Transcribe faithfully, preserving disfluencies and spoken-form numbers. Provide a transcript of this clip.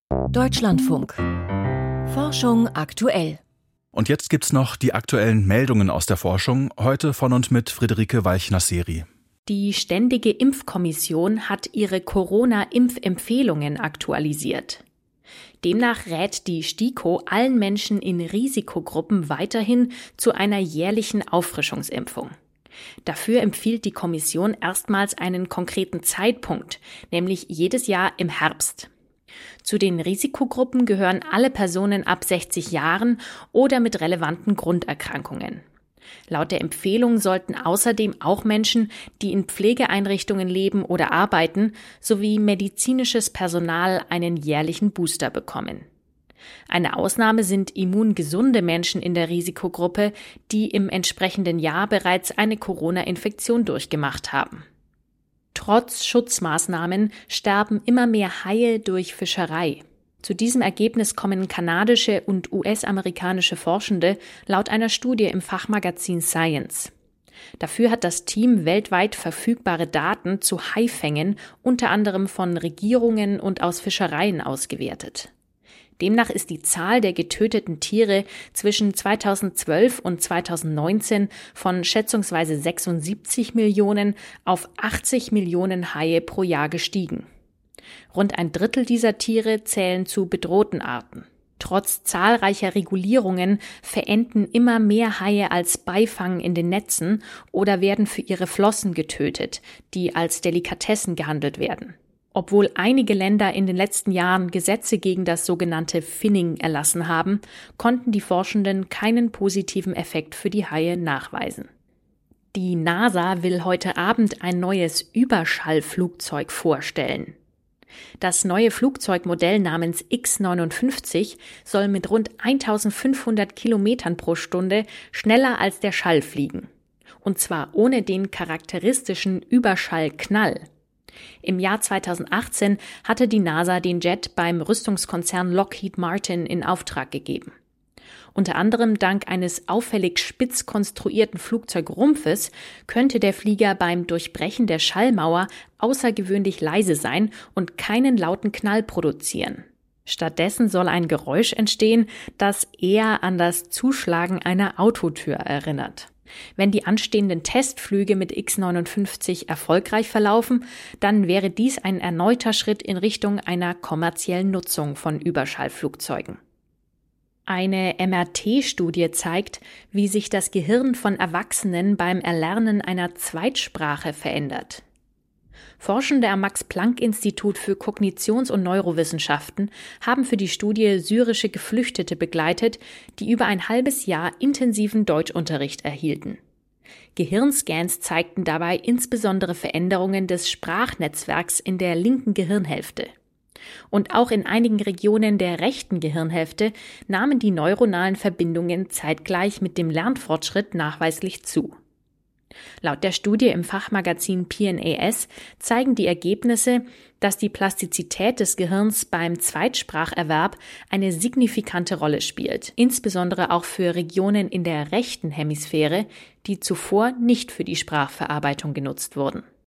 Deutschlandfunk. Forschung aktuell. Und jetzt gibt's noch die aktuellen Meldungen aus der Forschung, heute von und mit Friederike Walchner-Seri. Die Ständige Impfkommission hat ihre Corona-Impfempfehlungen aktualisiert. Demnach rät die STIKO allen Menschen in Risikogruppen weiterhin zu einer jährlichen Auffrischungsimpfung. Dafür empfiehlt die Kommission erstmals einen konkreten Zeitpunkt, nämlich jedes Jahr im Herbst. Zu den Risikogruppen gehören alle Personen ab sechzig Jahren oder mit relevanten Grunderkrankungen. Laut der Empfehlung sollten außerdem auch Menschen, die in Pflegeeinrichtungen leben oder arbeiten, sowie medizinisches Personal einen jährlichen Booster bekommen. Eine Ausnahme sind immungesunde Menschen in der Risikogruppe, die im entsprechenden Jahr bereits eine Corona-Infektion durchgemacht haben. Trotz Schutzmaßnahmen sterben immer mehr Haie durch Fischerei. Zu diesem Ergebnis kommen kanadische und U S-amerikanische Forschende laut einer Studie im Fachmagazin Science. Dafür hat das Team weltweit verfügbare Daten zu Haifängen, unter anderem von Regierungen und aus Fischereien, ausgewertet. Demnach ist die Zahl der getöteten Tiere zwischen zweitausendzwölf und zweitausendneunzehn von schätzungsweise sechsundsiebzig Millionen auf achtzig Millionen Haie pro Jahr gestiegen. Rund ein Drittel dieser Tiere zählen zu bedrohten Arten. Trotz zahlreicher Regulierungen verenden immer mehr Haie als Beifang in den Netzen oder werden für ihre Flossen getötet, die als Delikatessen gehandelt werden. Obwohl einige Länder in den letzten Jahren Gesetze gegen das sogenannte Finning erlassen haben, konnten die Forschenden keinen positiven Effekt für die Haie nachweisen. Die NASA will heute Abend ein neues Überschallflugzeug vorstellen. Das neue Flugzeugmodell namens X neunundfünfzig soll mit rund eintausendfünfhundert Kilometern pro Stunde schneller als der Schall fliegen. Und zwar ohne den charakteristischen Überschallknall. Im Jahr zweitausendachtzehn hatte die NASA den Jet beim Rüstungskonzern Lockheed Martin in Auftrag gegeben. Unter anderem dank eines auffällig spitz konstruierten Flugzeugrumpfes könnte der Flieger beim Durchbrechen der Schallmauer außergewöhnlich leise sein und keinen lauten Knall produzieren. Stattdessen soll ein Geräusch entstehen, das eher an das Zuschlagen einer Autotür erinnert. Wenn die anstehenden Testflüge mit X neunundfünfzig erfolgreich verlaufen, dann wäre dies ein erneuter Schritt in Richtung einer kommerziellen Nutzung von Überschallflugzeugen. Eine M R T-Studie zeigt, wie sich das Gehirn von Erwachsenen beim Erlernen einer Zweitsprache verändert. Forschende am Max-Planck-Institut für Kognitions- und Neurowissenschaften haben für die Studie syrische Geflüchtete begleitet, die über ein halbes Jahr intensiven Deutschunterricht erhielten. Gehirnscans zeigten dabei insbesondere Veränderungen des Sprachnetzwerks in der linken Gehirnhälfte. Und auch in einigen Regionen der rechten Gehirnhälfte nahmen die neuronalen Verbindungen zeitgleich mit dem Lernfortschritt nachweislich zu. Laut der Studie im Fachmagazin P N A S zeigen die Ergebnisse, dass die Plastizität des Gehirns beim Zweitspracherwerb eine signifikante Rolle spielt, insbesondere auch für Regionen in der rechten Hemisphäre, die zuvor nicht für die Sprachverarbeitung genutzt wurden.